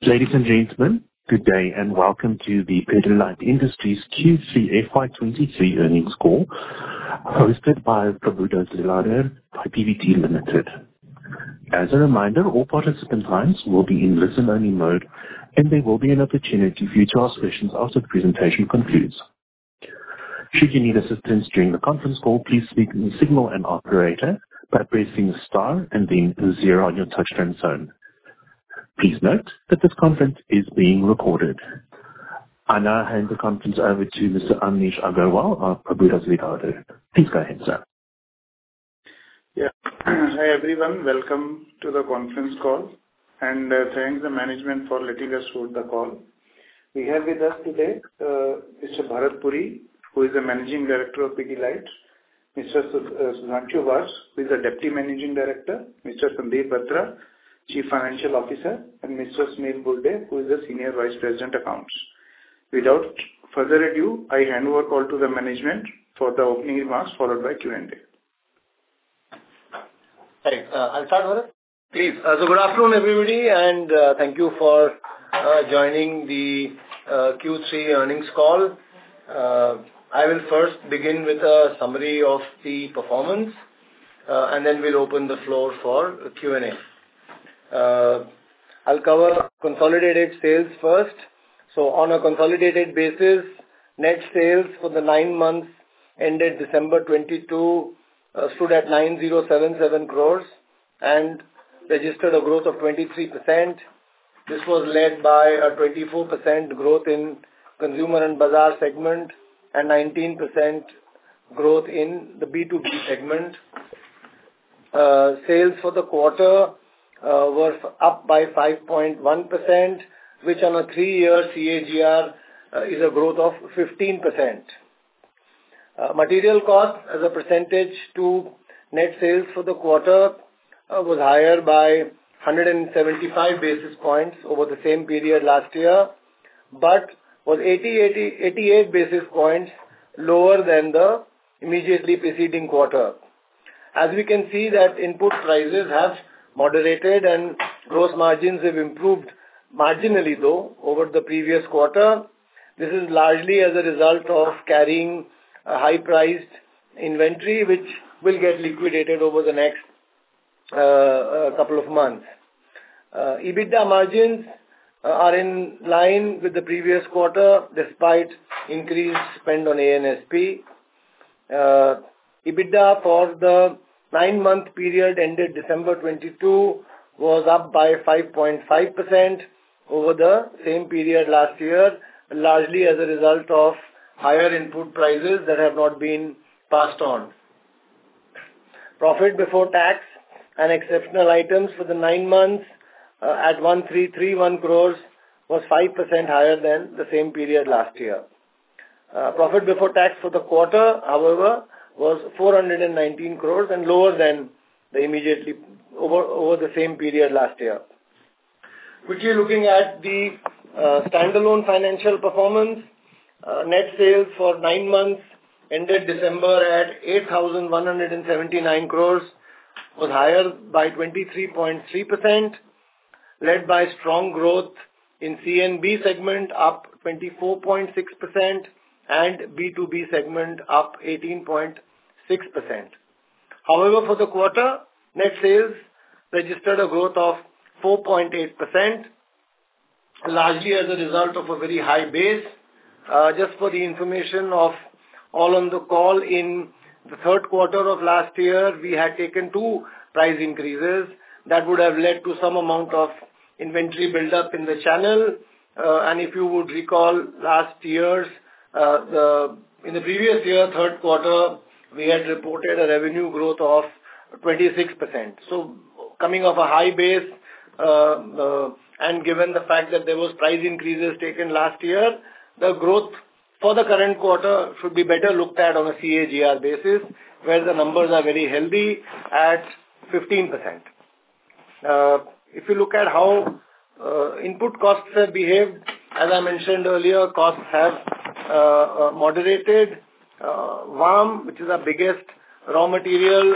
Ladies and gentlemen, good day and welcome to the Pidilite Industries Q3 FY23 earnings call, hosted by Prabhudas Lilladher by PVT Limited. As a reminder, all participant lines will be in listen-only mode, and there will be an opportunity for you to ask questions after the presentation concludes. Should you need assistance during the conference call, please signal an operator by pressing star and then 0 on your touchtone phone. Please note that this conference is being recorded. I now hand the conference over to Mr. Anish Agarwal of Prabhudas Lilladher. Please go ahead, sir. Yeah. Hi, everyone. Welcome to the conference call, and thanks the management for letting us hold the call. We have with us today Mr. Bharat Puri, who is the Managing Director of Pidilite, Mr. Sudhanshu Vats, who is the Deputy Managing Director, Mr. Sandeep Batra, Chief Financial Officer, and Mr. Sunil Burde, who is the Senior Vice President Accounts. Without further ado, I hand over call to the management for the opening remarks, followed by Q&A. Thanks. I'll start, Bharat. Please. So good afternoon, everybody, and thank you for joining the Q3 earnings call. I will first begin with a summary of the performance, and then we'll open the floor for Q&A. I'll cover consolidated sales first. So on a consolidated basis, net sales for the 9 months ended December 22 stood at 9,077 crores and registered a growth of 23%. This was led by a 24% growth in Consumer and Bazaar segment and 19% growth in the B2B segment. Sales for the quarter were up by 5.1%, which on a 3-year CAGR is a growth of 15%. Material cost as a percentage to net sales for the quarter was higher by 175 basis points over the same period last year, but was 88 basis points lower than the immediately preceding quarter. As we can see that input prices have moderated and gross margins have improved marginally though over the previous quarter. This is largely as a result of carrying a high-priced inventory which will get liquidated over the next couple of months. EBITDA margins are in line with the previous quarter despite increased spend on A&SP. EBITDA for the 9-month period ended December 22 was up by 5.5% over the same period last year, largely as a result of higher input prices that have not been passed on. Profit before tax and exceptional items for the 9 months at 1,331 crores was 5% higher than the same period last year. Profit before tax for the quarter, however, was 419 crores and lower than the immediately over the same period last year. Quickly looking at the standalone financial performance, net sales for 9 months ended December at 8,179 crores was higher by 23.3%, led by strong growth in C&B segment up 24.6%, and B2B segment up 18.6%. However, for the quarter, net sales registered a growth of 4.8%, largely as a result of a very high base. Just for the information of all on the call, in the third quarter of last year, we had taken 2 price increases that would have led to some amount of inventory buildup in the channel. And if you would recall last year's in the previous year, third quarter, we had reported a revenue growth of 26%. So coming off a high base, and given the fact that there was price increases taken last year, the growth for the current quarter should be better looked at on a CAGR basis, where the numbers are very healthy at 15%. If you look at how input costs have behaved, as I mentioned earlier, costs have moderated. VAM, which is our biggest raw material,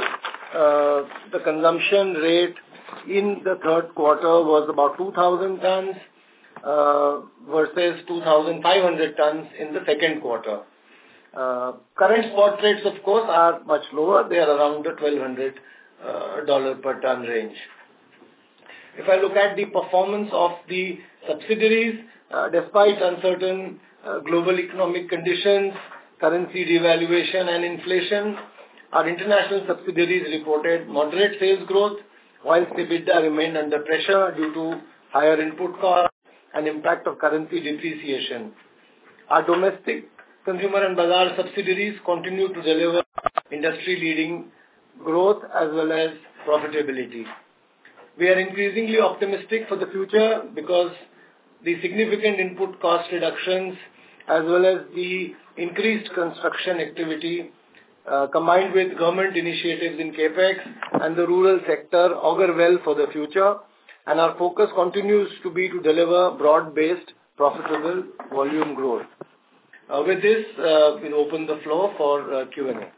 the consumption rate in the third quarter was about 2,000 tons, versus 2,500 tons in the second quarter. Current spot rates, of course, are much lower. They are around the $1,200 per ton range. If I look at the performance of the subsidiaries, despite uncertain global economic conditions, currency devaluation and inflation, our international subsidiaries reported moderate sales growth, whilst EBITDA remained under pressure due to higher input costs and impact of currency depreciation. Our domestic consumer and bazaar subsidiaries continue to deliver industry-leading growth as well as profitability. We are increasingly optimistic for the future because the significant input cost reductions as well as the increased construction activity combined with government initiatives in CapEx and the rural sector augur well for the future, and our focus continues to be to deliver broad-based, profitable volume growth. With this, we'll open the floor for Q&A.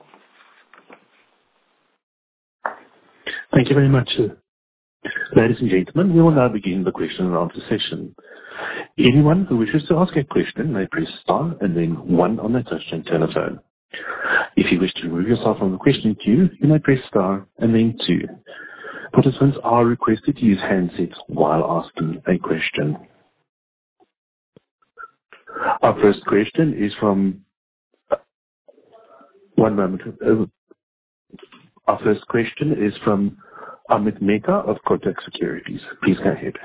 Thank you very much, sir. Ladies and gentlemen, we will now begin the question and answer session. Anyone who wishes to ask a question may press star and then one on their touchtone telephone. If you wish to remove yourself from the question queue, you may press star and then two. Participants are requested to use handsets while asking a question. Our first question is from... One moment. Our first question is from Amit Mehta of Kotak Securities. Please go ahead.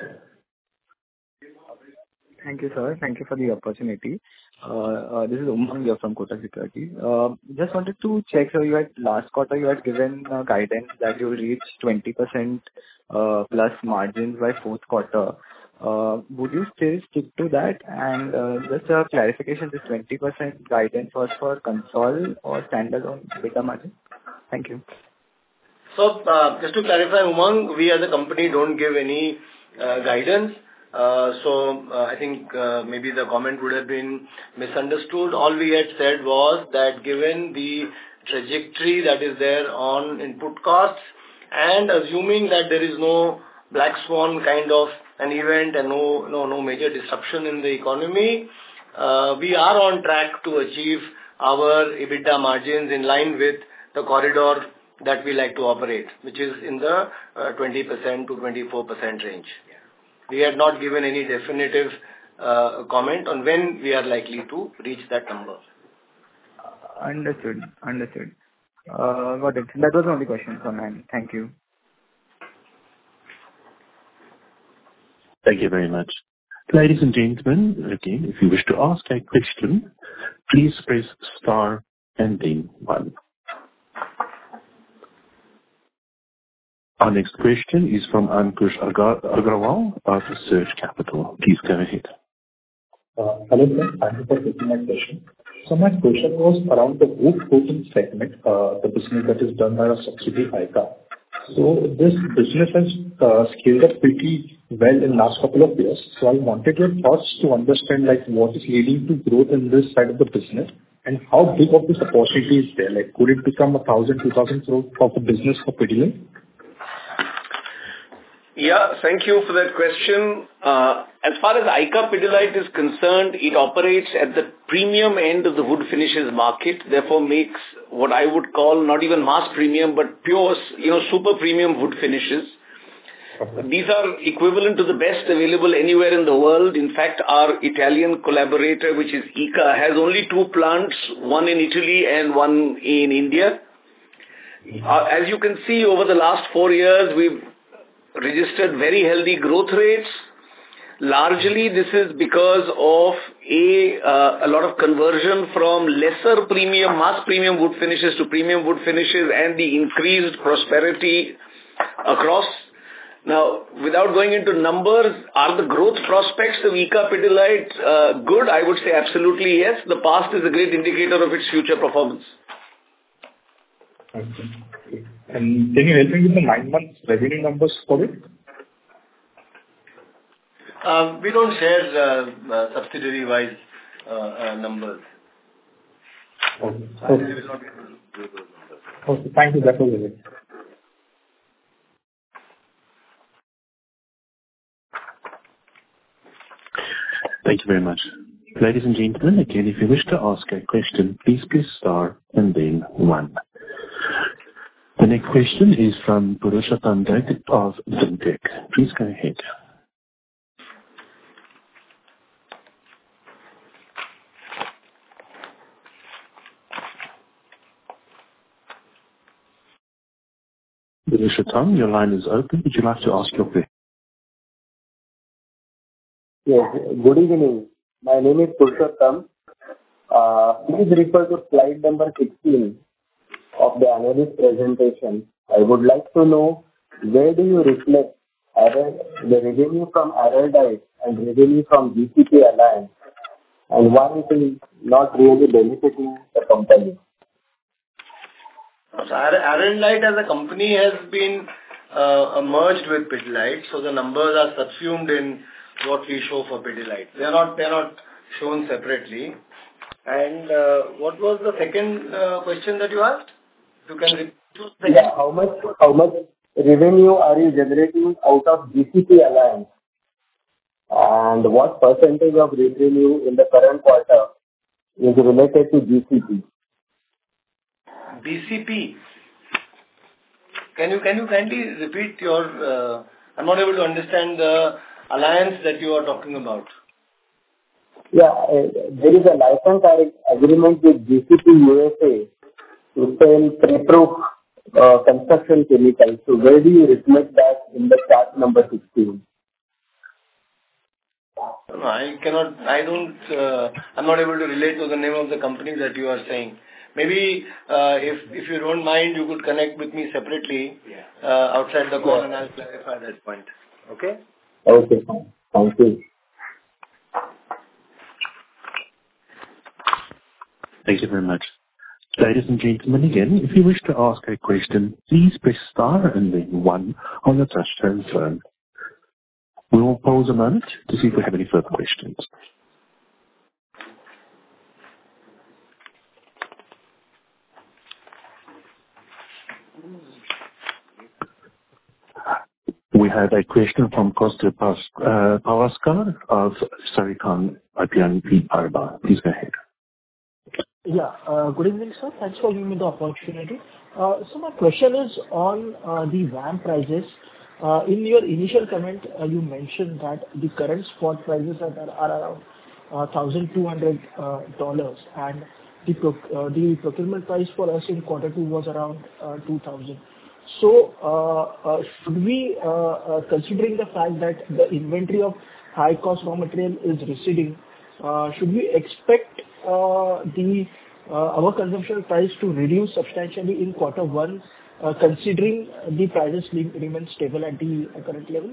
Thank you, sir. Thank you for the opportunity. This is Umang here from Kotak Securities. Just wanted to check, so you had last quarter, you had given guidance that you will reach 20% plus margins by fourth quarter. Would you still stick to that? And just a clarification, this 20% guidance was for consol or standalone EBITDA margin? Thank you. So, just to clarify, Umang, we as a company don't give any guidance. I think maybe the comment would have been misunderstood. All we had said was that given the trajectory that is there on input costs and assuming that there is no black swan kind of an event and no major disruption in the economy, we are on track to achieve our EBITDA margins in line with the corridor that we like to operate, which is in the 20% to 24% range. We had not given any definitive comment on when we are likely to reach that number. Understood. Got it. That was the only question from me. Thank you. Thank you very much. Ladies and gentlemen, again, if you wish to ask a question, please press star and then one. Our next question is from Ankush Agrawal of Surge Capital. Please go ahead. Hello, sir. Thank you for taking my question. So my question was around the wood coating segment, the business that is done by our subsidiary, ICA. So this business has scaled up pretty well in last couple of years. So I wanted your thoughts to understand, like, what is leading to growth in this side of the business, and how big of this opportunity is there? Like, could it become 1,000, 2,000 crore of a business for Pidilite? Yeah, thank you for that question. As far as ICA Pidilite is concerned, it operates at the premium end of the wood finishes market, therefore makes what I would call not even mass premium, but pure, super premium wood finishes. Okay. These are equivalent to the best available anywhere in the world. In fact, our Italian collaborator, which is ICA, has only 2 plants, one in Italy and one in India. As you can see, over the last 4 years, we've registered very healthy growth rates. Largely, this is because of a lot of conversion from lesser premium, mass premium wood finishes to premium wood finishes and the increased prosperity across. Now, without going into numbers, are the growth prospects of ICA Pidilite good? I would say absolutely yes. The past is a great indicator of its future performance. Okay. And can you help me with the 9 months revenue numbers for it? We don't share subsidiary-wise numbers. Okay. I will not be able to do those numbers. Okay, thank you. That was it. Thank you very much. Ladies and gentlemen, again, if you wish to ask a question, please press star and then 1. The next question is from Purushottam Datta of Fintech. Please go ahead. Purushottam, your line is open. Would you like to ask your question? Yes. Good evening. My name is Purushottam. Please refer to slide number 16 of the analyst presentation. I would like to know where do you reflect the revenue from Araldite and revenue from GCP Alliance, and why it is not really benefiting the company? So Araldite as a company has been merged with Pidilite, so the numbers are subsumed in what we show for Pidilite. They are not shown separately. And what was the second question that you asked? You can repeat. Yeah, how much revenue are you generating out of GCP Alliance, and what percentage of revenue in the current quarter is related to GCP? BCP. Can you kindly repeat your? I'm not able to understand the alliance that you are talking about. Yeah, there is a license agreement with GCP USA to sell pre-proof construction chemicals. So where do you reflect that in the chart number 16? No, I'm not able to relate to the name of the company that you are saying. Maybe if you don't mind, you could connect with me separately outside the call, and I'll clarify that point. Okay? Okay, thank you. Thank you very much. Ladies and gentlemen, again, if you wish to ask a question, please press star and then 1 on your touch-tone phone. We will pause a moment to see if we have any further questions. We have a question from Kostas Pawaskar of Sarikhan BNP Paribas. Please go ahead. Yeah. Good evening, sir. Thanks for giving me the opportunity. So my question is on the VAM prices. In your initial comment, you mentioned that the current spot prices are around $1,200, and the procurement price for us in quarter 2 was around 2,000. So, should we, considering the fact that the inventory of high cost raw material is receding, should we expect our consumption price to reduce substantially in quarter 1, considering the prices remain stable at the current level?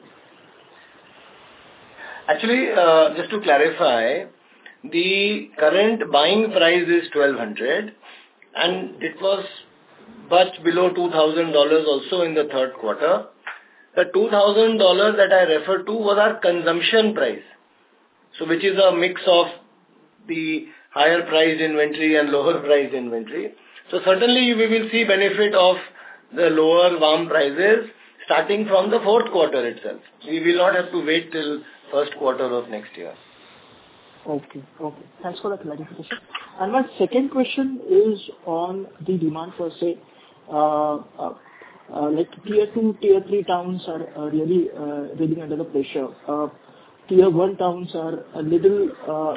Actually, just to clarify, the current buying price is $1,200, and it was much below $2,000 also in the third quarter. The $2,000 that I referred to was our consumption price, so which is a mix of the higher priced inventory and lower priced inventory. So certainly we will see benefit of the lower VAM prices starting from the fourth quarter itself. We will not have to wait till first quarter of next year. Okay. Thanks for the clarification. And my second question is on the demand per se. Like tier 2, tier 3 towns are really under the pressure. Tier 1 towns are a little,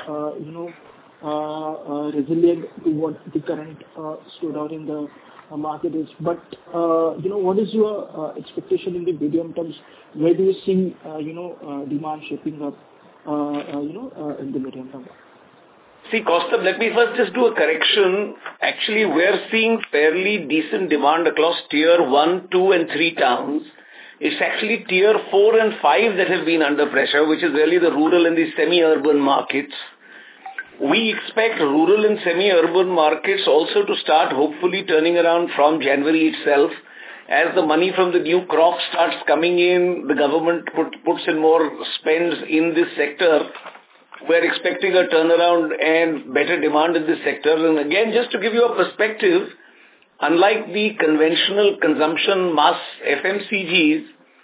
resilient to what the current slowdown in the market is. But, what is your expectation in the medium terms? Where do you see, demand shaping up, in the medium term? See, Kostas, let me first just do a correction. Actually, we're seeing fairly decent demand across tier 1, 2 and 3 towns. It's actually tier 4 and 5 that have been under pressure, which is really the rural and the semi-urban markets. We expect rural and semi-urban markets also to start hopefully turning around from January itself. As the money from the new crop starts coming in, the government puts in more spends in this sector. We're expecting a turnaround and better demand in this sector. And again, just to give you a perspective, unlike the conventional consumption mass FMCGs,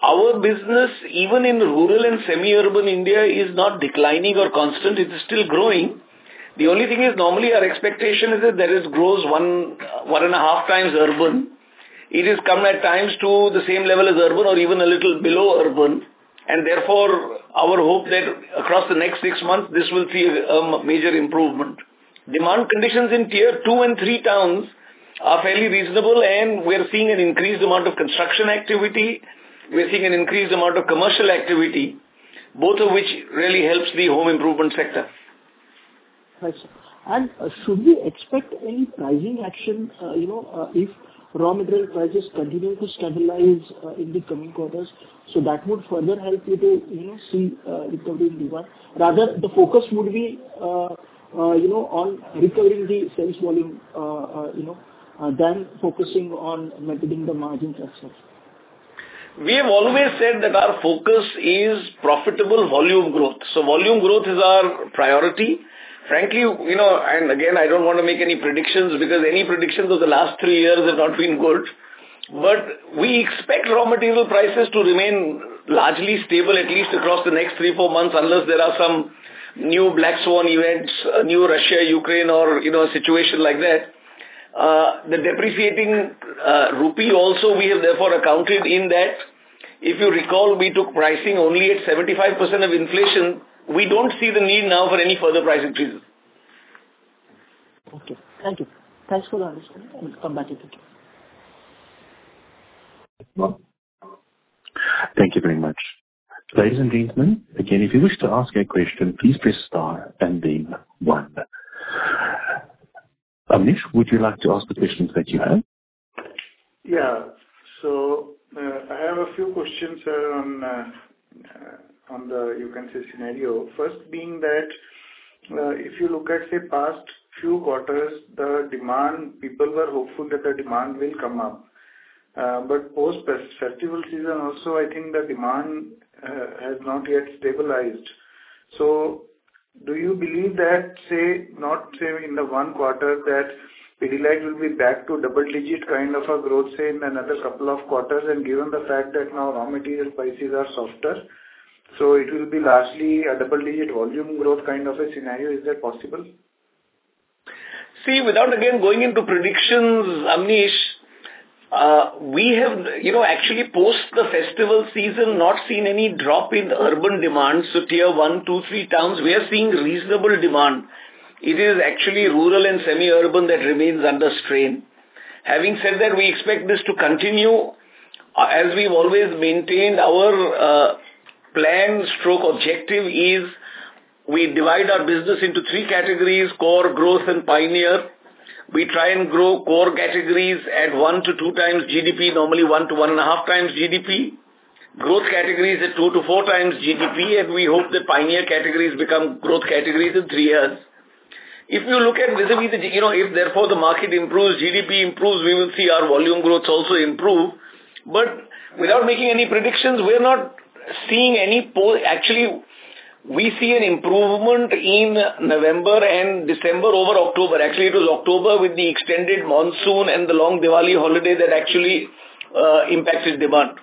our business, even in rural and semi-urban India, is not declining or constant. It is still growing. The only thing is, normally our expectation is that there is grows 1.5 times urban. It has come at times to the same level as urban or even a little below urban. And therefore, our hope that across the next 6 months, this will see a major improvement. Demand conditions in tier 2 and 3 towns are fairly reasonable, and we're seeing an increased amount of construction activity. We're seeing an increased amount of commercial activity, both of which really helps the home improvement sector. Right, sir. And should we expect any pricing action, if raw material prices continue to stabilize in the coming quarters, so that would further help you to, see recovery in demand? Rather, the focus would be, on recovering the sales volume, than focusing on maintaining the margins as such. We have always said that our focus is profitable volume growth. So volume growth is our priority. Frankly, and again, I don't want to make any predictions because any predictions of the last 3 years have not been good. But we expect raw material prices to remain largely stable at least across the next 3-4 months unless there are some new black swan events, new Russia, Ukraine or, a situation like that. The depreciating rupee also we have therefore accounted in that. If you recall, we took pricing only at 75% of inflation. We don't see the need now for any further price increases. Okay. Thank you. Thanks for the understanding. I will come back to you. Thank you very much. Ladies and gentlemen, again, if you wish to ask a question, please press star and then 1. Amish, would you like to ask the questions that you have? Yeah. So I have a few questions, sir, on the, you can say, scenario. First being that if you look at, say, past few quarters, the demand, people were hopeful that the demand will come up. But post-festival season also, I think the demand has not yet stabilized. So do you believe that, not in the one quarter, that Pidilite will be back to double-digit kind of a growth, in another couple of quarters, and given the fact that now raw material prices are softer, so it will be largely a double-digit volume growth kind of a scenario. Is that possible? See, without again going into predictions, Amnish, we have, actually post the festival season not seen any drop in urban demand. So tier 1, 2, 3 towns, we are seeing reasonable demand. It is actually rural and semi-urban that remains under strain. Having said that, we expect this to continue. As we've always maintained, our plan/objective is we divide our business into 3 categories: core, growth, and pioneer. We try and grow core categories at 1 to 2 times GDP, normally 1 to 1.5 times GDP. Growth categories at 2 to 4 times GDP, and we hope that pioneer categories become growth categories in 3 years. If you look at vis-a-vis if therefore the market improves, GDP improves, we will see our volume growth also improve. But without making any predictions, we're not seeing any actually, we see an improvement in November and December over October. Actually, it was October with the extended monsoon and the long Diwali holiday that actually impacted demand.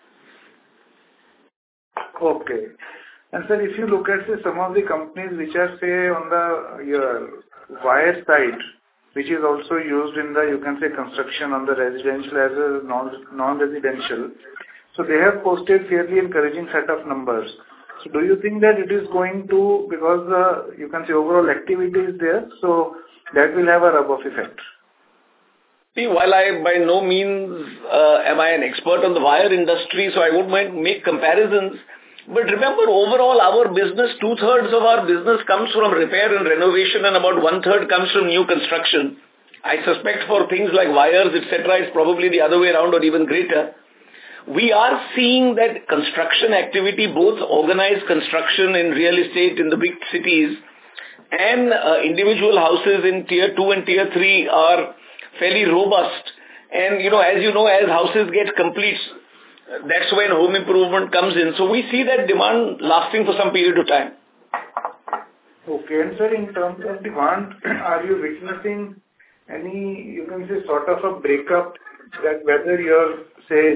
Okay. And sir, if you look at, some of the companies which are, on the wire side, which is also used in the, you can say, construction on the residential as a non-residential, so they have posted fairly encouraging set of numbers. So do you think that it is going to, because you can say overall activity is there, so that will have a rub-off effect? See, while I by no means am I an expert on the wire industry, so I won't make comparisons. But remember, overall, our business, 2/3 of our business comes from repair and renovation, and about 1/3 comes from new construction. I suspect for things like wires, etc., it's probably the other way around or even greater. We are seeing that construction activity, both organized construction in real estate in the big cities and individual houses in tier 2 and tier 3 are fairly robust. And, as houses get complete, that's when home improvement comes in. So we see that demand lasting for some period of time. Okay. And sir, in terms of demand, are you witnessing any, you can say, sort of a breakup that whether you're,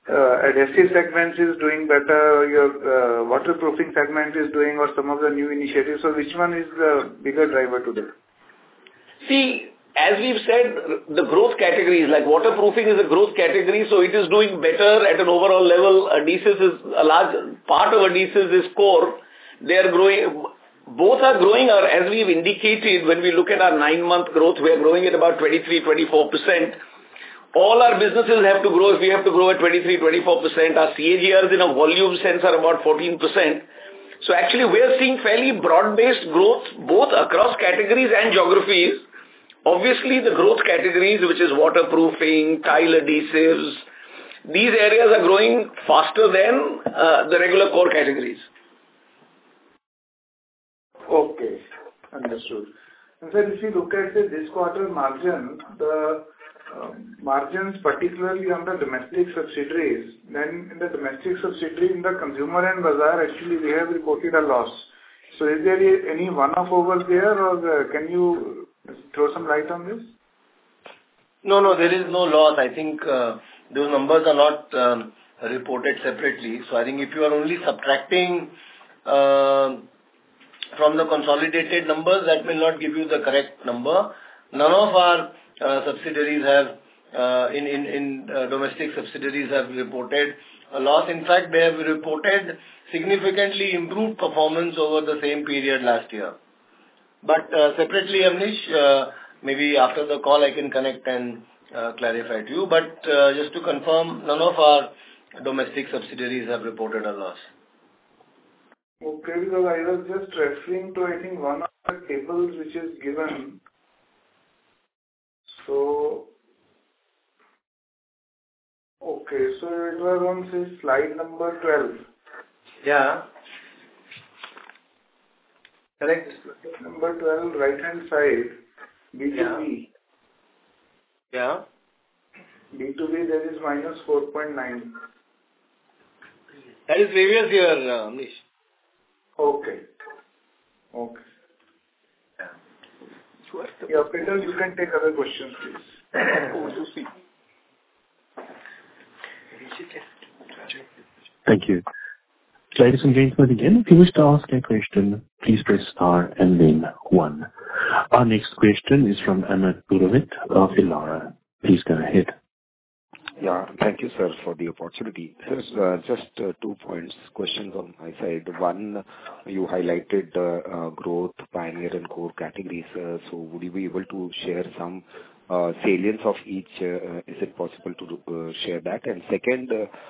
adhesive segments is doing better, your waterproofing segment is doing, or some of the new initiatives? So which one is the bigger driver today? See, as we've said, the growth categories, like waterproofing is a growth category, so it is doing better at an overall level. Adhesives is a large part of adhesives is core. They are growing. Both are growing, or as we've indicated, when we look at our 9-month growth, we are growing at about 23-24%. All our businesses have to grow. If we have to grow at 23-24%, our CAGRs in a volume sense are about 14%. So actually, we are seeing fairly broad-based growth both across categories and geographies. Obviously, the growth categories, which is waterproofing, tile adhesives, these areas are growing faster than the regular core categories. Okay, understood. And then if you look at this quarter margin, the margins particularly on the domestic subsidiaries, then in the domestic subsidiary in the consumer and bazaar, actually we have reported a loss. So is there any one-off over there, or can you throw some light on this? No, there is no loss. I think those numbers are not reported separately. So I think if you are only subtracting from the consolidated numbers, that will not give you the correct number. None of our subsidiaries have, in domestic subsidiaries have reported a loss. In fact, they have reported significantly improved performance over the same period last year. But separately, Amnish, maybe after the call I can connect and clarify to you. But just to confirm, none of our domestic subsidiaries have reported a loss. Okay, because I was just referring to, I think, one of the tables which is given. So, okay, so it was on, say, slide number 12. Yeah. Correct. Number 12, right-hand side, B2B. Yeah. B2B, there is minus 4.9. That is previous year, Amnish. Okay. Yeah, Peter, you can take other questions, please. Thank you. Ladies and gentlemen, again, if you wish to ask a question, please press star and then 1. Our next question is from Amit Purohit of Elara. Please go ahead. Yeah, thank you, sir, for the opportunity. Just 2 points, questions on my side. One, you highlighted growth, pioneer and core categories. So would you be able to share some salience of each? Is it possible to share that? And second,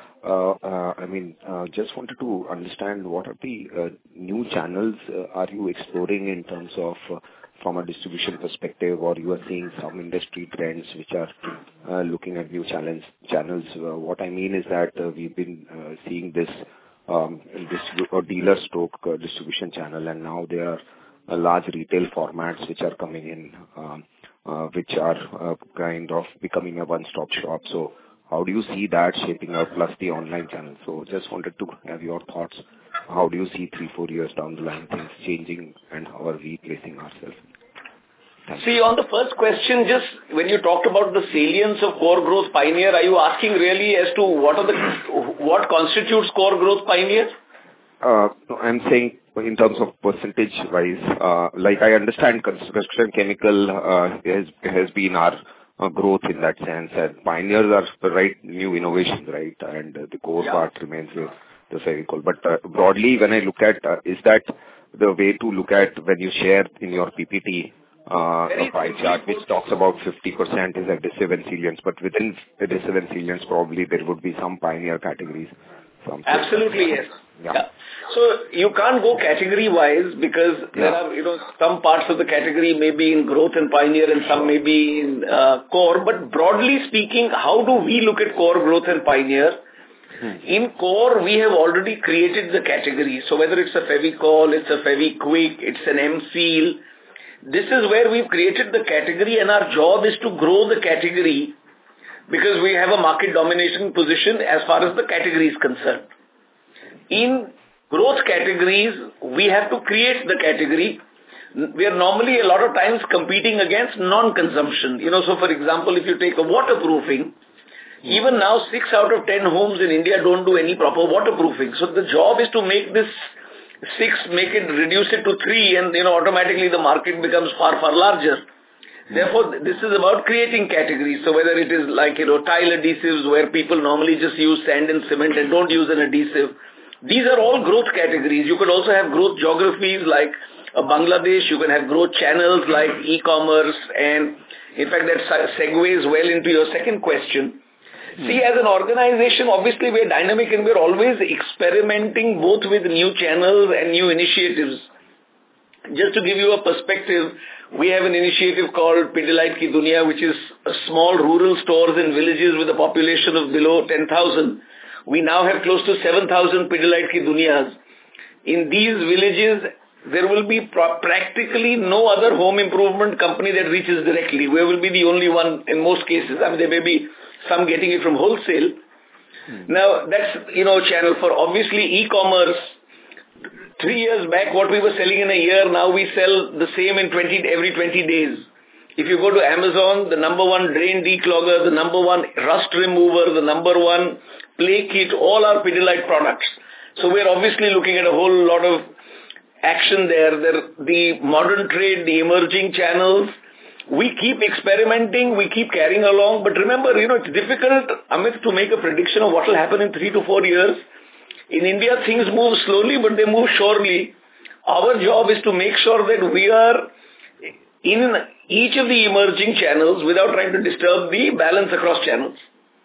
just wanted to understand what are the new channels are you exploring in terms of from a distribution perspective, or you are seeing some industry trends which are looking at new channels. What I mean is that we've been seeing this dealer stroke distribution channel, and now there are large retail formats which are coming in, which are kind of becoming a one-stop shop. So how do you see that shaping up, plus the online channel? So just wanted to have your thoughts. How do you see 3-4 years down the line things changing, and how are we placing ourselves? See, on the first question, just when you talked about the salience of core growth pioneer, are you asking really as to what constitutes core growth pioneer? I'm saying in terms of percentage wise, like I understand construction chemical has been our growth in that sense, and pioneers are the right new innovations, right? And the core part remains the Fevicol. But broadly, when I look at, is that the way to look at when you share in your PPT a pie chart which talks about 50% is adhesive and sealants, but within adhesive and sealants probably there would be some pioneer categories. Absolutely, yes. Yeah. So you can't go category wise because there are, some parts of the category may be in growth and pioneer and some may be in core. But broadly speaking, how do we look at core, growth and pioneer? In core, we have already created the category. So whether it's a Fevicol, it's a Fevikwik, it's an M-Seal, this is where we've created the category, and our job is to grow the category because we have a market domination position as far as the category is concerned. In growth categories, we have to create the category. We are normally a lot of times competing against non-consumption. So for example, if you take a waterproofing, Even now, 6 out of 10 homes in India don't do any proper waterproofing. So the job is to make this 6, reduce it to 3, and automatically the market becomes far, far larger. Therefore, this is about creating categories. So whether it is like, tile adhesives where people normally just use sand and cement and don't use an adhesive. These are all growth categories. You could also have growth geographies like Bangladesh. You can have growth channels like e-commerce. And in fact, that segues well into your second question. See, as an organization, obviously we're dynamic and we're always experimenting both with new channels and new initiatives. Just to give you a perspective, we have an initiative called Pidilite Ki Duniya, which is small rural stores in villages with a population of below 10,000. We now have close to 7,000 Pidilite Ki Duniyas. In these villages, there will be practically no other home improvement company that reaches directly. We will be the only one in most cases. I mean, there may be some getting it from wholesale. Now, that's, channel for obviously e-commerce. 3 years back, what we were selling in a year, now we sell the same in every 20 days. If you go to Amazon, the number one drain declogger, the number one rust remover, the number one play kit, all are Pidilite products. So we're obviously looking at a whole lot of action there. The modern trade, the emerging channels, we keep experimenting, we keep carrying along. But remember, it's difficult, Amit, to make a prediction of what will happen in 3 to 4 years. In India, things move slowly, but they move surely. Our job is to make sure that we are in each of the emerging channels without trying to disturb the balance across channels.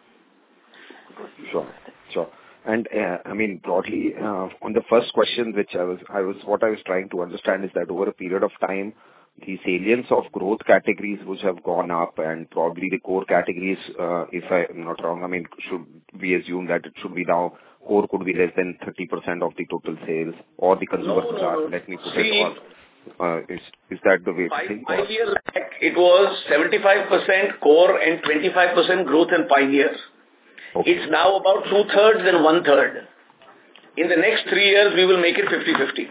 Sure. And broadly, on the first question, which what I was trying to understand is that over a period of time, the salience of growth categories which have gone up, and probably the core categories, if I'm not wrong, should we assume that it should be now core could be less than 30% of the total sales, or the consumer No. Let me put it on. Is that the way to think? 5 years back, it was 75% core and 25% growth and pioneers. Okay. It's now about 2/3 and 1/3. In the next 3 years, we will make it 50-50.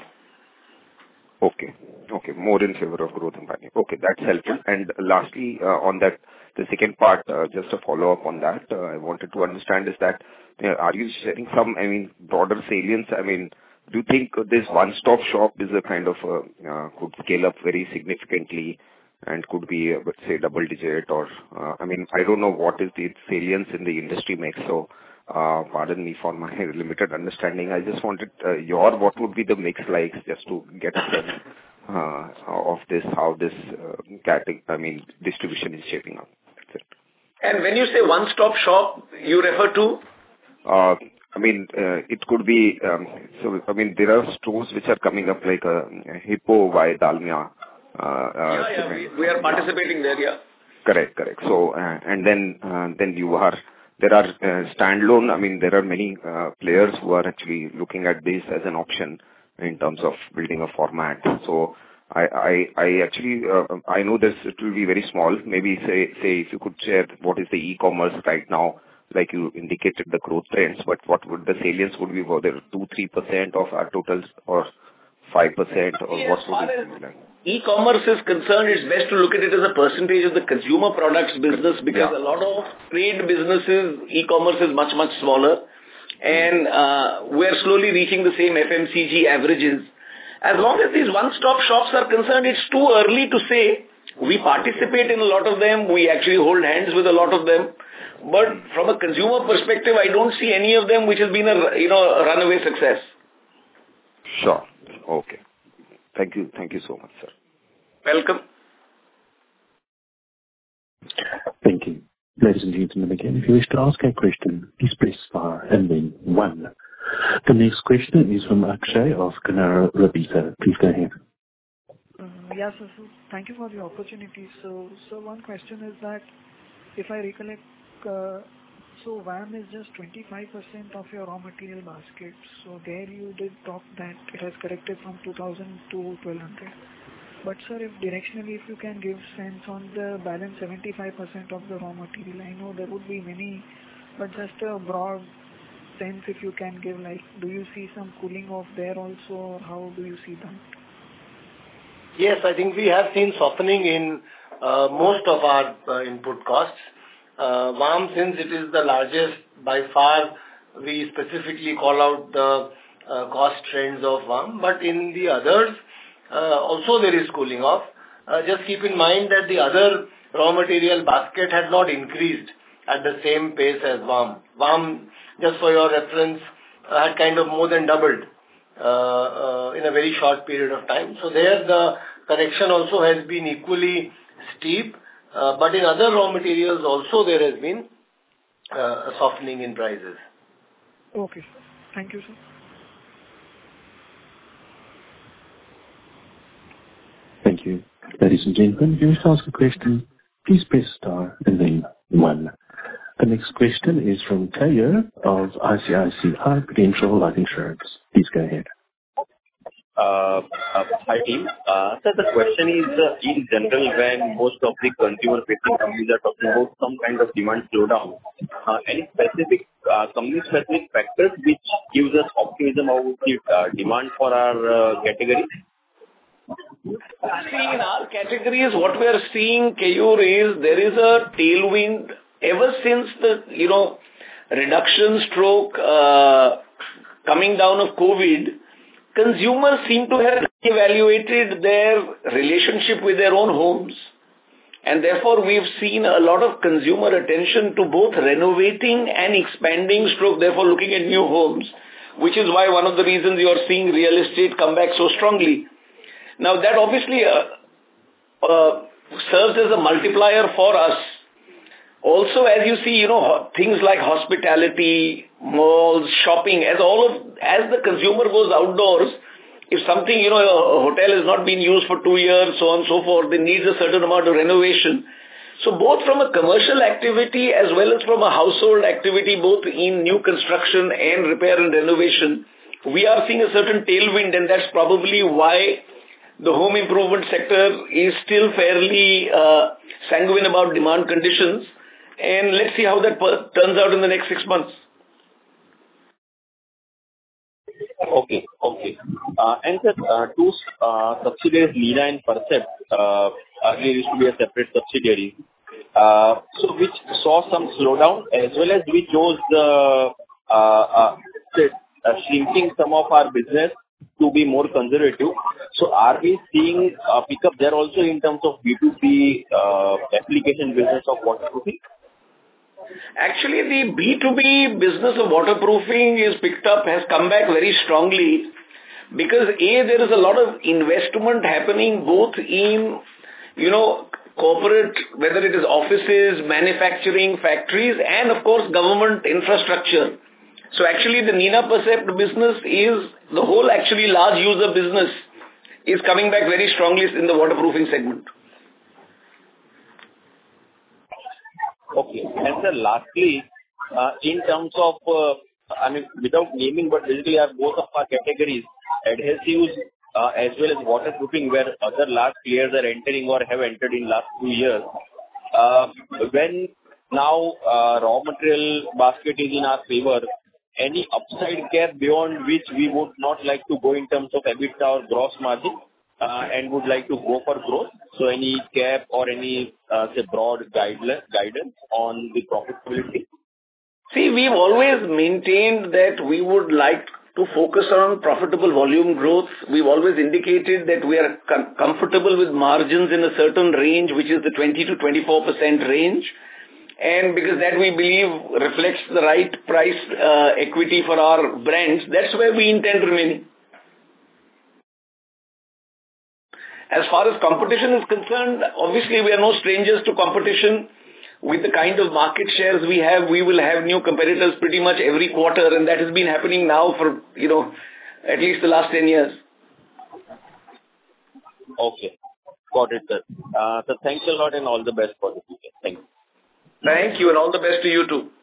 Okay. More in favor of growth and pioneer. Okay, that's helpful. And lastly, on that, the second part, just a follow-up on that, I wanted to understand is that, are you sharing some, broader salience? Do you think this one-stop shop is a kind of, could scale up very significantly and could be, let's say, double-digit or, I don't know what is the salience in the industry mix, so pardon me for my limited understanding. I just wanted what would be the mix like, just to get a sense of this, how this distribution is shaping up. That's it. And when you say one-stop shop, you refer to? It could be, there are stores which are coming up like Hippo by Dalmia. We are participating there, yeah. Correct. So, and then there are standalone, there are many players who are actually looking at this as an option in terms of building a format. So, I actually, I know this, it will be very small. Maybe say if you could share what is the e-commerce right now, like you indicated the growth trends, but what would the salience would be, whether 2-3% of our totals or 5% or what would it be like? E-commerce is concerned, it's best to look at it as a percentage of the consumer products business, because a lot of trade businesses, e-commerce is much, much smaller, and we're slowly reaching the same FMCG averages. As long as these one-stop shops are concerned, it's too early to say. We participate in a lot of them. We actually hold hands with a lot of them. But from a consumer perspective, I don't see any of them which has been a runaway success. Sure. Okay. Thank you so much, sir. Welcome. Thank you. Ladies and gentlemen, again, if you wish to ask a question, please press star and then 1. The next question is from Akshay of Canara Robeco. Please go ahead. Yes, sir. So thank you for the opportunity. So one question is that if I recollect, so VAM is just 25% of your raw material basket. So there you did talk that it has corrected from 2,000 to 1,200. But sir, if directionally, if you can give sense on the balance 75% of the raw material, I know there would be many, but just a broad sense if you can give, like, do you see some cooling off there also, or how do you see that? Yes, I think we have seen softening in most of our input costs. VAM, since it is the largest, by far, we specifically call out the cost trends of VAM. But in the others, also there is cooling off. Just keep in mind that the other raw material basket had not increased at the same pace as VAM. VAM, just for your reference, had kind of more than doubled in a very short period of time. So there the correction also has been equally steep. But in other raw materials also there has been a softening in prices. Okay, sir. Thank you, sir. Thank you. Ladies and gentlemen, if you wish to ask a question, please press star and then 1. The next question is from Tayo of ICICI Prudential Life Insurance. Please go ahead. Hi team. So the question is, in general, when most of the consumer-facing companies are talking about some kind of demand slowdown, any specific company-specific factors which gives us optimism about the demand for our category? See, in our categories, what we are seeing, Keyur, is there is a tailwind ever since the, reduction stroke coming down of COVID. Consumers seem to have evaluated their relationship with their own homes. And therefore, we've seen a lot of consumer attention to both renovating and expanding stroke, therefore looking at new homes, which is why one of the reasons you are seeing real estate come back so strongly. Now, that obviously serves as a multiplier for us. Also, as you see, things like hospitality, malls, shopping, as the consumer goes outdoors, if something, a hotel has not been used for 2 years, so on and so forth, it needs a certain amount of renovation. So both from a commercial activity as well as from a household activity, both in new construction and repair and renovation, we are seeing a certain tailwind, and that's probably why the home improvement sector is still fairly sanguine about demand conditions. And let's see how that turns out in the next 6 months. Okay. And sir, two subsidiaries, Nina and Percept, earlier used to be a separate subsidiary, so which saw some slowdown, as well as we chose shrinking some of our business to be more conservative. So are we seeing a pickup there also in terms of B2B application business of waterproofing? Actually, the B2B business of waterproofing is picked up, has come back very strongly because there is a lot of investment happening both in, corporate, whether it is offices, manufacturing, factories, and of course government infrastructure. So actually the Nina Percept business is the whole actually large user business is coming back very strongly in the waterproofing segment. Okay. And sir, lastly, in terms of, without naming, but basically both of our categories, adhesives as well as waterproofing, where other large players are entering or have entered in last 2 years. When now raw material basket is in our favor, any upside gap beyond which we would not like to go in terms of EBITDA or gross margin and would like to go for growth? So any cap or any broad guidance on the profitability? See, we've always maintained that we would like to focus on profitable volume growth. We've always indicated that we are comfortable with margins in a certain range, which is the 20 to 24% range. And because that we believe reflects the right price equity for our brands, that's where we intend remaining. As far as competition is concerned, obviously we are no strangers to competition. With the kind of market shares we have, we will have new competitors pretty much every quarter, and that has been happening now for, at least the last 10 years. Okay. Got it, sir. So thanks a lot and all the best for the future. Thank you. Thank you, and all the best to you too.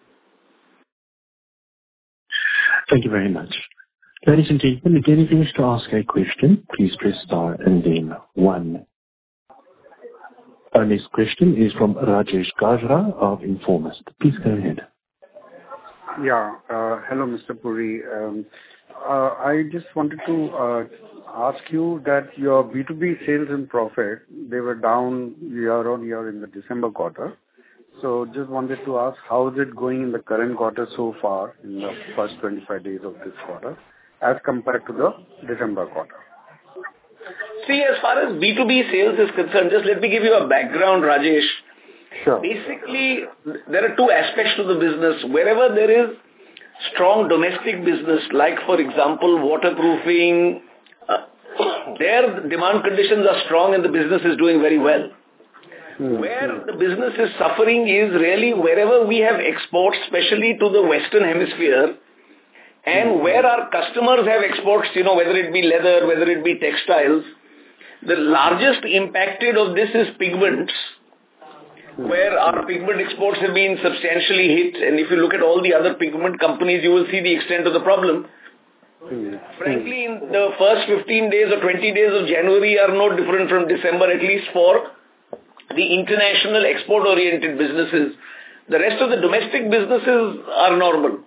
Thank you very much. Ladies and gentlemen, again, if you wish to ask a question, please press star and then 1. Our next question is from Rajesh Gajra of Informist. Please go ahead. Yeah. Hello, Mr. Puri. I just wanted to ask you that your B2B sales and profit, they were down year-on-year in the December quarter. So just wanted to ask, how is it going in the current quarter so far, in the first 25 days of this quarter, as compared to the December quarter? See, as far as B2B sales is concerned, just let me give you a background, Rajesh. Sure. Basically, there are two aspects to the business. Wherever there is strong domestic business, like for example, waterproofing, their demand conditions are strong and the business is doing very well. Where the business is suffering is really wherever we have exports, especially to the Western Hemisphere, and where our customers have exports, whether it be leather, whether it be textiles. The largest impacted of this is pigments, where our pigment exports have been substantially hit. And if you look at all the other pigment companies, you will see the extent of the problem. Frankly, in the first 15 days or 20 days of January are no different from December, at least for the international export-oriented businesses. The rest of the domestic businesses are normal.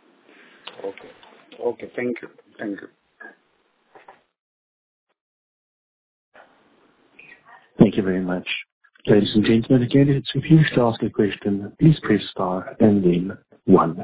Okay. Thank you. Thank you very much. Ladies and gentlemen, again, if you wish to ask a question, please press star and then 1.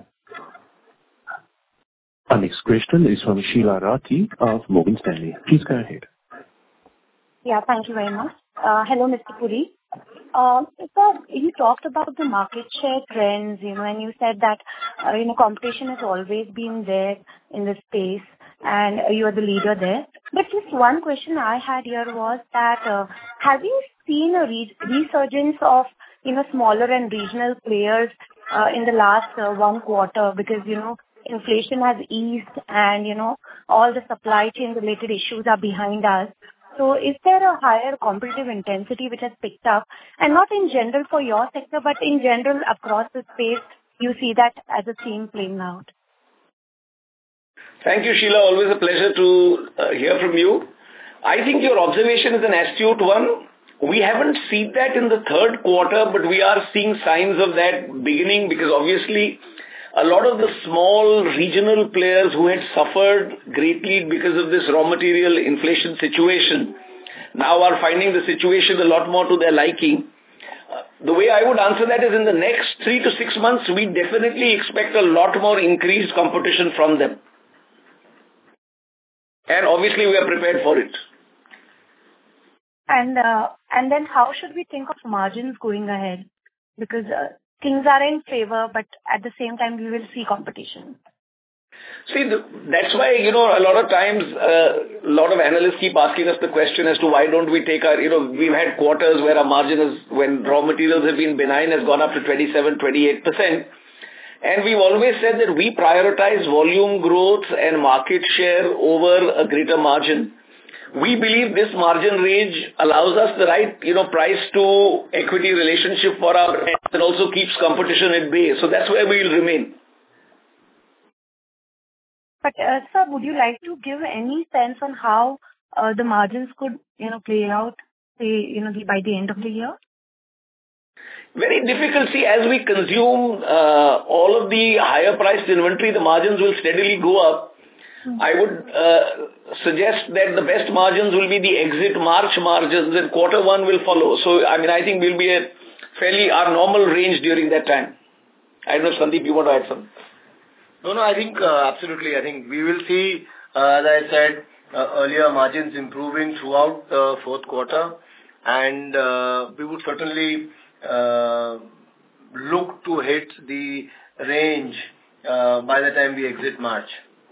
Our next question is from Sheela Rathi of Morgan Stanley. Please go ahead. Yeah, thank you very much. Hello, Mr. Puri. So you talked about the market share trends, and you said that, competition has always been there in the space and you are the leader there. But just one question I had here was that, have you seen a resurgence of, smaller and regional players in the last 1 quarter? Because, inflation has eased and, all the supply chain related issues are behind us. So is there a higher competitive intensity which has picked up? And not in general for your sector, but in general across the space, you see that as a theme playing out? Thank you, Sheila. Always a pleasure to hear from you. I think your observation is an astute one. We haven't seen that in the third quarter, but we are seeing signs of that beginning, because obviously a lot of the small regional players who had suffered greatly because of this raw material inflation situation now are finding the situation a lot more to their liking. The way I would answer that is, in the next 3 to 6 months, we definitely expect a lot more increased competition from them. And obviously we are prepared for it. And then how should we think of margins going ahead? Because things are in favor, but at the same time, we will see competition. See, that's why, a lot of times, a lot of analysts keep asking us the question as to why don't we take our, we've had quarters where our margin is, when raw materials have been benign, has gone up to 27, 28%. And we've always said that we prioritize volume growth and market share over a greater margin. We believe this margin range allows us the right, price to equity relationship for our brands, and also keeps competition at bay. So that's where we will remain. But, sir, would you like to give any sense on how the margins could, play out, say, by the end of the year? Very difficult. See, as we consume all of the higher priced inventory, the margins will steadily go up. I would suggest that the best margins will be the exit March margins, and Q1 will follow. So, I think we'll be at fairly our normal range during that time. I don't know, Sandeep, you want to add something? No, I think absolutely. I think we will see, as I said earlier, margins improving throughout the fourth quarter, and we would certainly look to hit the range by the time we exit March.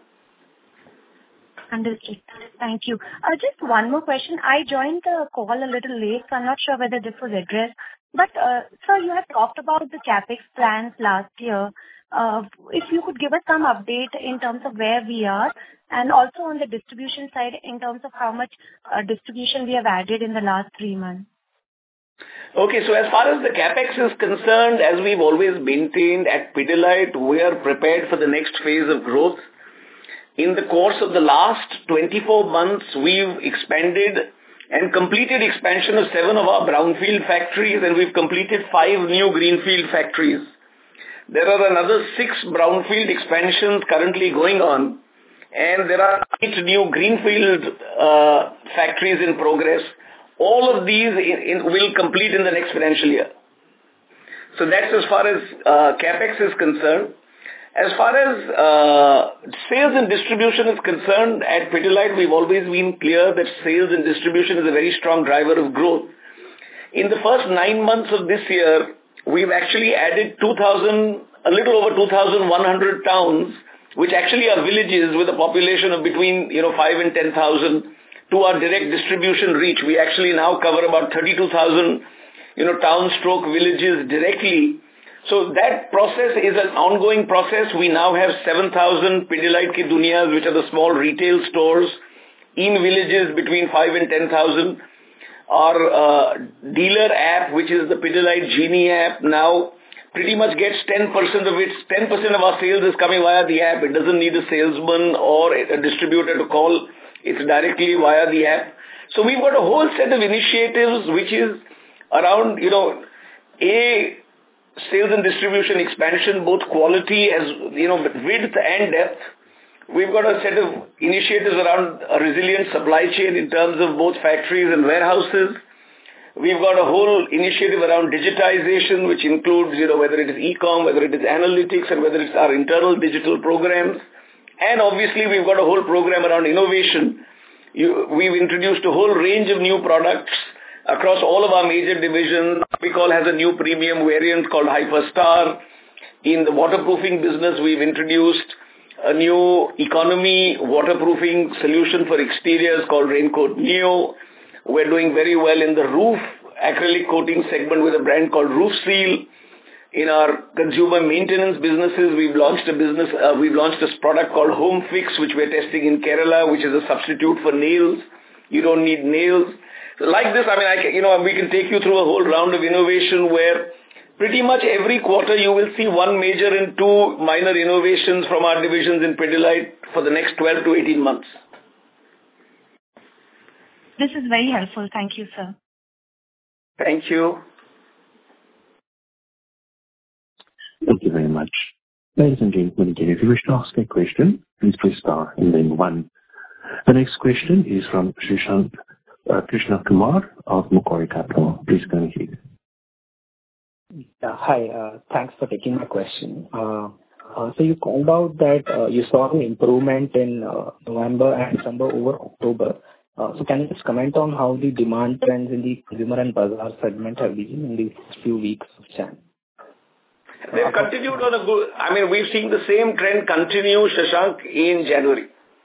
Understood. Thank you. Just one more question. I joined the call a little late, so I'm not sure whether this was addressed. But, sir, you had talked about the CapEx plans last year. If you could give us some update in terms of where we are, and also on the distribution side in terms of how much distribution we have added in the last 3 months. Okay, so as far as the CapEx is concerned, as we've always maintained at Pidilite, we are prepared for the next phase of growth. In the course of the last 24 months, we've expanded and completed expansion of 7 of our brownfield factories, and we've completed 5 new greenfield factories. There are another 6 brownfield expansions currently going on, and there are 8 new greenfield factories in progress. All of these will complete in the next financial year. So that's as far as CapEx is concerned. As far as sales and distribution is concerned, at Pidilite, we've always been clear that sales and distribution is a very strong driver of growth. In the first 9 months of this year, we've actually added a little over 2,100 towns, which actually are villages with a population of between 5 and 10,000 to our direct distribution reach. We actually now cover about 32,000 town/villages directly. So that process is an ongoing process. We now have 7,000 Pidilite Ki Duniyas, which are the small retail stores in villages between 5 and 10,000. Our dealer app, which is the Pidilite Genie app, now pretty much gets 10% of its 10% of our sales is coming via the app. It doesn't need a salesman or a distributor to call. It's directly via the app. So we've got a whole set of initiatives which is around, sales and distribution expansion, both quality as, width and depth. We've got a set of initiatives around a resilient supply chain in terms of both factories and warehouses. We've got a whole initiative around digitization, which includes, whether it is e-com, whether it is analytics, and whether it's our internal digital programs. And obviously, we've got a whole program around innovation. We've introduced a whole range of new products across all of our major divisions. Picol has a new premium variant called Hyperstar. In the waterproofing business, we've introduced a new economy waterproofing solution for exteriors called Raincoat Neo. We're doing very well in the roof acrylic coating segment with a brand called Roof Seal. In our consumer maintenance businesses, we've launched a product called Home Fix, which we're testing in Kerala, which is a substitute for nails. You don't need nails. So like this, we can take you through a whole round of innovation where pretty much every quarter you will see one major and two minor innovations from our divisions in Pidilite for the next 12 to 18 months. This is very helpful. Thank you, sir. Thank you. Thank you very much. Ladies and gentlemen, again, if you wish to ask a question, please press star and then 1. The next question is from Krishna Kumar of Macquarie Capital. Please go ahead. Hi. Thanks for taking my question. So you called out that you saw an improvement in November and December over October. So can you just comment on how the demand trends in the consumer and bazaar segment have been in these few weeks of Jan? They've continued on a good... we've seen the same trend continue, Shashank, in January.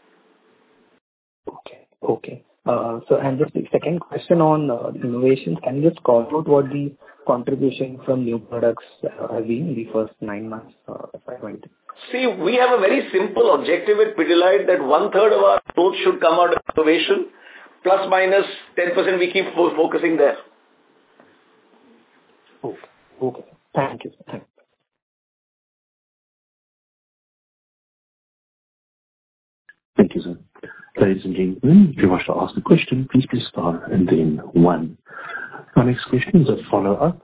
Okay. And just the second question on innovations, can you just call out what the contribution from new products have been in the first 9 months of FY20? See, we have a very simple objective at Pidilite that 1/3 of our growth should come out of innovation, plus minus 10% we keep focusing there. Okay. Thank you. Thank you, sir. Ladies and gentlemen, if you wish to ask a question, please press star and then 1. Our next question is a follow-up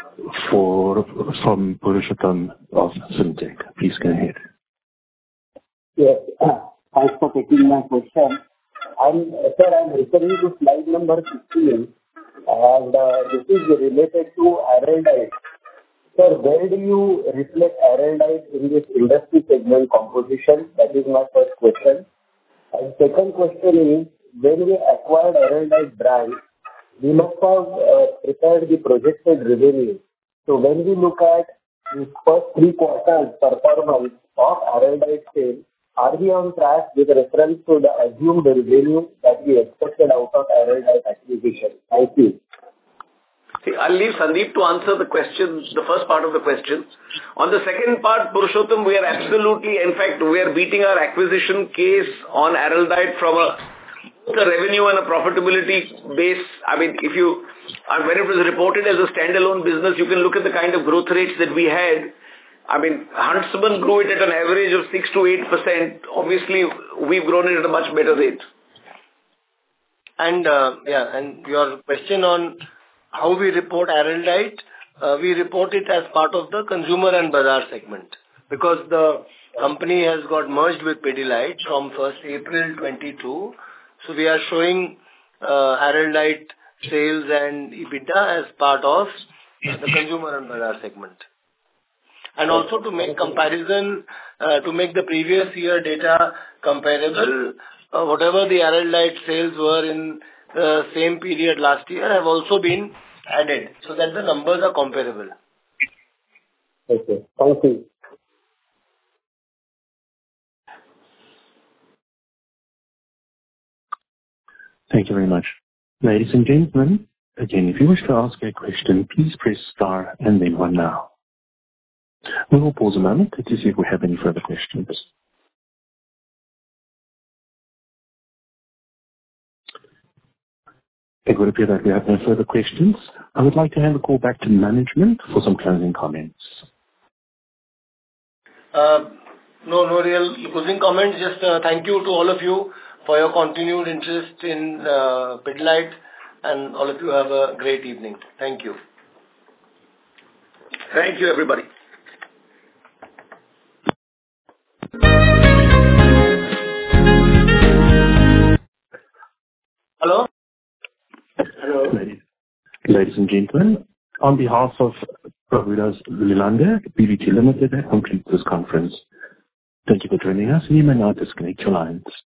from Purushottam of Syntec. Please go ahead. Yes. Thanks for taking my question. I'm referring to slide number 15, and this is related to Araldite. Sir, where do you reflect Araldite in this industry segment composition? That is my first question. And second question is, when we acquired Araldite brand, we must have prepared the projected revenue. So when we look at the first 3 quarters performance of Araldite sales, are we on track with reference to the assumed revenue that we expected out of Araldite acquisition? Thank you. See, I'll leave Sandeep to answer the first part of the question. On the second part, Purushottam, we are absolutely, in fact, we are beating our acquisition case on Araldite from a revenue and a profitability base. when it was reported as a standalone business, you can look at the kind of growth rates that we had. Huntsman grew it at an average of 6 to 8%. Obviously, we've grown it at a much better rate. And your question on how we report Araldite, we report it as part of the consumer and bazaar segment because the company has got merged with Pidilite from 1st April 22. So we are showing Araldite sales and EBITDA as part of the consumer and bazaar segment. And also to make comparison, to make the previous year data comparable, whatever the Araldite sales were in the same period last year have also been added so that the numbers are comparable. Okay. Thank you. Thank you very much. Ladies and gentlemen, again, if you wish to ask a question, please press star and then one now. We will pause a moment to see if we have any further questions. It would appear that we have no further questions. I would like to hand the call back to management for some closing comments. No real closing comments. Just thank you to all of you for your continued interest in Pidilite, and all of you have a great evening. Thank you. Thank you, everybody. Hello? Ladies and gentlemen, on behalf of Prabhudas Lilladher, PVT Limited, that concludes this conference. Thank you for joining us, and you may now disconnect your lines.